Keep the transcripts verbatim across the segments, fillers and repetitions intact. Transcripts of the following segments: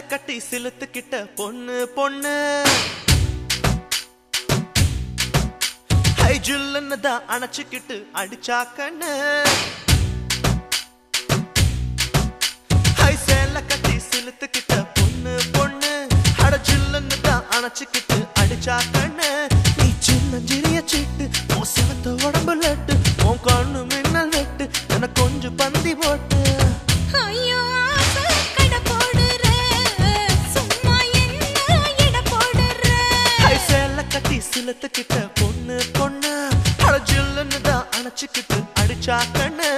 கட்டி சிலுத்துக்கிட்ட பொண்ணு பொண்ணு ஹை ஜில்லுன்னு தான் அணைச்சுக்கிட்டு அடிச்சா கண்ணு ஹை சேல கட்டி சிலுத்துக்கிட்ட பொண்ணு பொண்ணு அட ஜில்லுன்னு தான் அணைச்சுக்கிட்டு அடிச்சா கண்ணு நீ சின்னஞ்சிறிய சீட்டு உன் சிவத்த உடம்பு லட்டு உன் கண்ணு மின்னல் வெட்டு என கொஞ்சம் பந்தி போட்டு ஐயோ கடை போடுற சும்மா என்ன இட போடுற ஹை சேல கட்டி சிலுத்துக்கிட்ட பொண்ணு பொண்ணு அட ஜில்லுன்னு தான் அணைச்சுக்கிட்டு அடிச்சா கண்ணு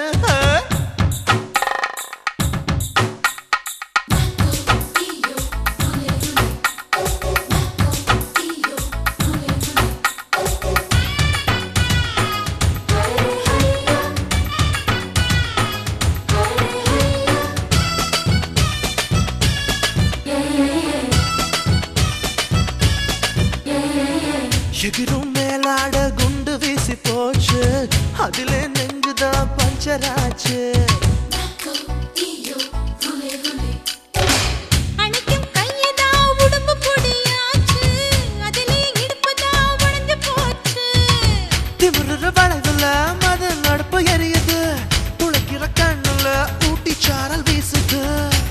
எகிரும் மேலாட குண்டு வீசி போச்சு அதிலே நெஞ்சுதான் பஞ்சராச்சு அணைக்கும் கையதா உடம்பு பொடியாச்சு அதிலே இடுப்புதா உடைஞ்சு போச்சு திமிருற வளைவுல மத நடப்பு எரியுது துளைக்கிற கண்ணுல ஊட்டி சாரல் வீசுது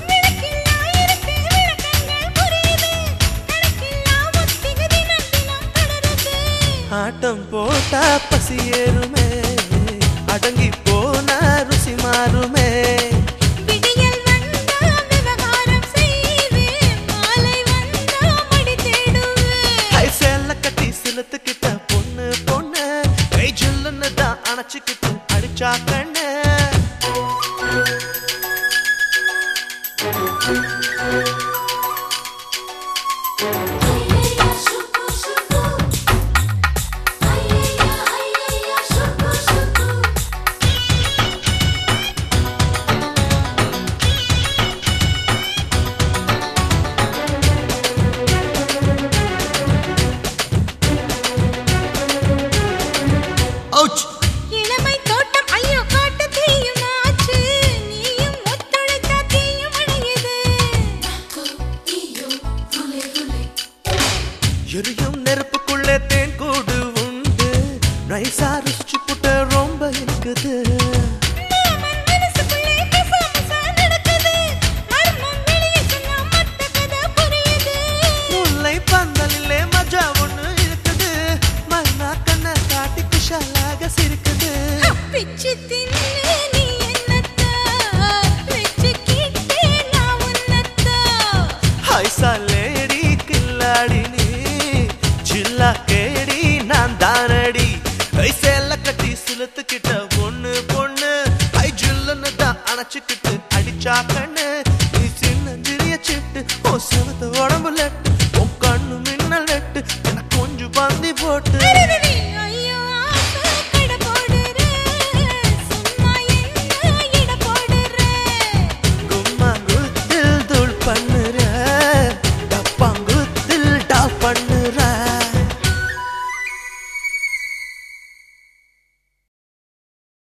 ஆட்டம் போட்டா பசி ஏறுமே அடங்கி போன ருசி மாறுமே விடியல் வந்தா விவகாரம் செய்வேன் மாலை வந்தா மடி தேடுவேன் ஹை சேல கட்டி சிலுத்துக்கிட்ட பொண்ணு பொண்ணு கை ஜில்லுன்னு தான் அணைச்சுக்கிட்டு அடிச்சா கண்ணு இளமை தோட்டம் ஐயோ காட்டு தீயும் ஆச்சு நீயும் ஒத்துழைத்தா தீயும் அணையுது எரியும் நெருப்புக்குள்ளே தேன் கூடு உண்டு நைசா ருசிச்சு புட்ட ரொம்ப இருக்குது மாமன் மனசுக்குள்ளே கசமுசா நடக்குது மர்மம் வெளியே சொன்னா மத்த கதை புரியுது முல்லை பந்தலிலே மஜா ஒண்ணு இருக்குது மன்னா கண்ண காட்டி குஷாலாக சிரிக்குது பிச்சு தின்னு நீ என்னத்தா வெச்சுக்கிட்டே நான் உன்னத்தா ஹைசா லேடி கில்லாடி நீ ஜில்லா கேடி நான் தானடி கை சேல கட்டி சிலுத்துக்கிட்ட பொண்ணு பொண்ணு ஹை ஜில்லுன்னு தான் அணைச்சுக்கிட்டு அடிச்சா கண்ணு